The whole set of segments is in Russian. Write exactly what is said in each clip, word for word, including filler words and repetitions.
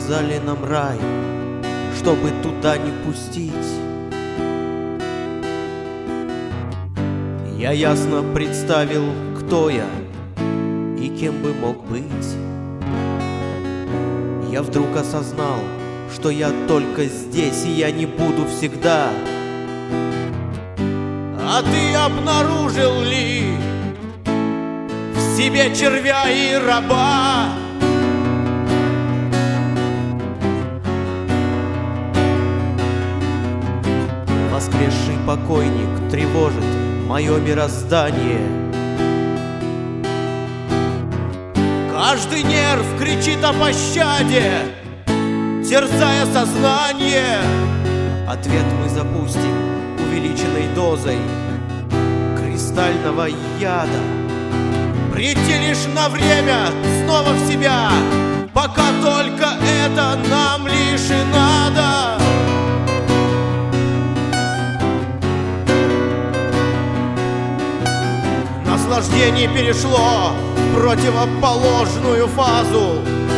показали нам рай, чтобы туда не пустить. Я ясно представил, кто я и кем бы мог быть. Я вдруг осознал, что я только здесь, и я не буду всегда. А ты обнаружил ли в себе червя и раба? Воскресший покойник тревожит мое мироздание. Каждый нерв кричит о пощаде, терзая сознание. Ответ мы запустим увеличенной дозой кристального яда. Прийти лишь на время снова в себя, пока только это нам лишь и надо. Наслаждение перешло в противоположную фазу.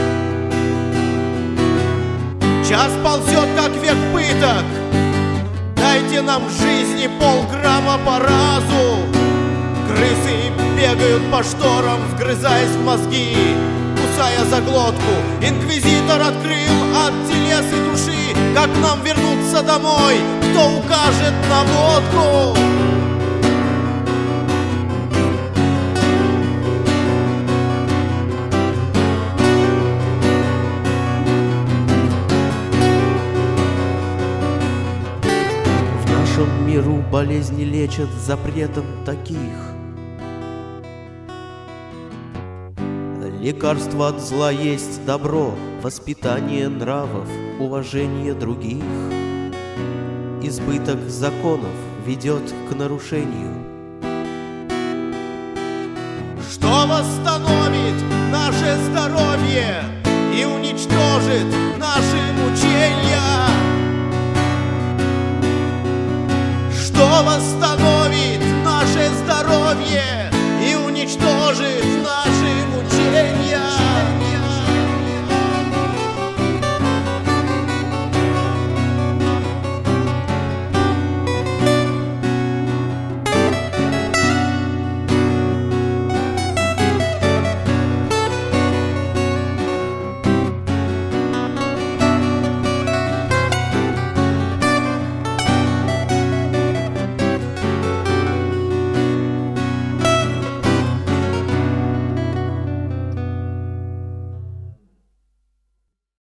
Час ползет, как век пыток. Дайте нам жизни полграмма по разу. Крысы бегают по шторам, вгрызаясь в мозги, кусая за глотку. Инквизитор открыл от телес и души. Как нам вернуться домой? Кто укажет на водку? В нашем миру болезни лечат запретом таких. Лекарство от зла есть добро, воспитание нравов, уважение других. Избыток законов ведет к нарушению. Что восстановит наше здоровье и уничтожит наши мучения? Что восстановит наше здоровье и уничтожит